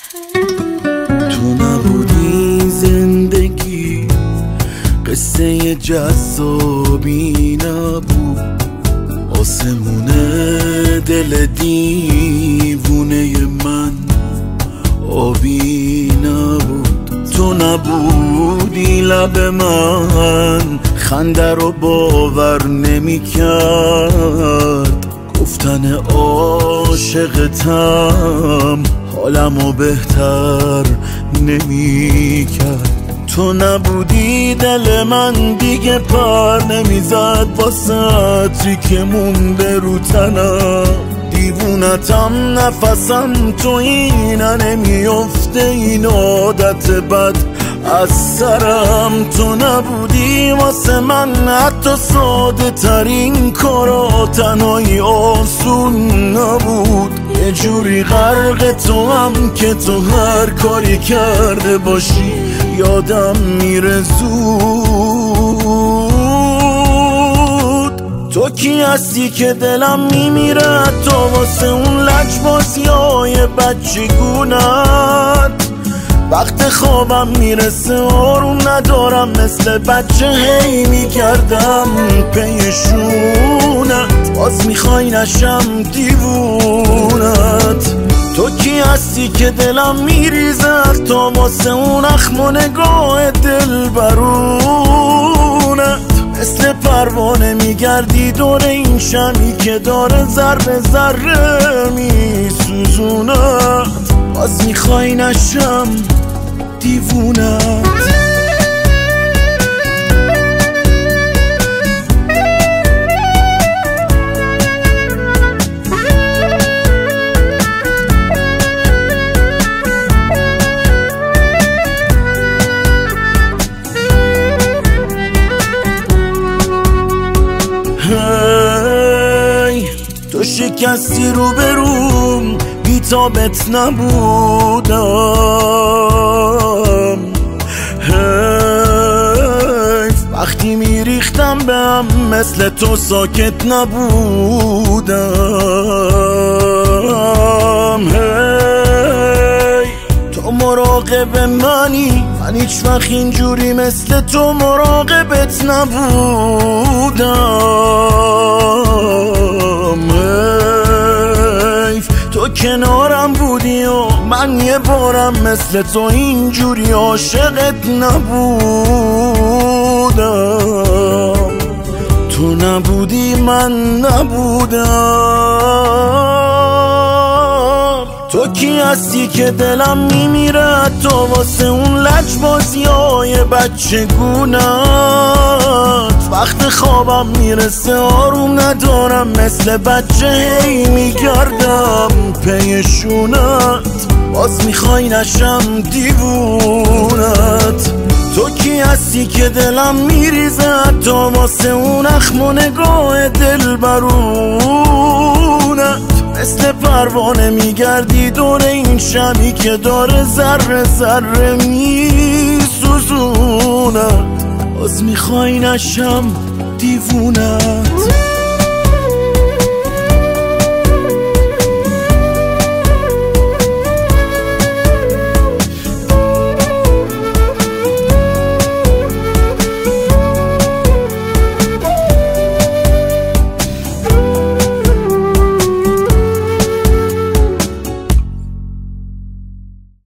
تو نبودی زندگی قصه جذابی نبود، آسمون دل دیوونه من آبی نبود. تو نبودی لب من خنده رو باور نمی کرد، گفتن عاشقتم حالمو بهتر نمی کرد. تو نبودی دل من دیگه پر نمیزد واسه عطری که مونده رو تنم، دیوونتم نفسم تو اینه نمیفته این عادت بد از سرم. تو نبودی واسه من حتی ساده ترین کارا تنهایی آسون نبود، یه جوری غرق تو هم که تو هر کاری کرده باشی یادم میره زود. تو کی هستی که دلم میمیره تو واسه اون لجبازیای بچگونت، وقت خوابم میرسه آروم ندارم مثل بچه هی میکردم پیشونت، باز میخوای نشم دیوونت. تو کی هستی که دلم میریزه تا واسه اون اخم و نگاه دل برونت، مثل پروانه میگردی دور این شمی که داره ذره ذره میسوزونت، باز میخوای نشم دیوونت. تو شکستی رو بروم بی‌تابت نبودم، وقتی میریختم به هم مثل تو ساکت نبودم. تو مراقب منی من هیچ وقت اینجوری مثل تو مراقبت نبودم. تو کنارم بودی و من یه بارم مثل تو اینجوری عاشقت نبودم. تو نبودی من نبودم. تو کی هستی که دلم میمیره تو واسه اون لجبازیای بچگونت، وقت خوابم میرسه آروم ندارم مثل بچه هی میگردم پیشونت، باز میخوای نشم دیوونت. تو کی هستی که دلم میریزه تا واسه اون اخم و نگاه دل برونت، مثل پروانه میگردی دور این شمی که داره ذره ذره میسوزونت، باز میخوای نشم دیوونت.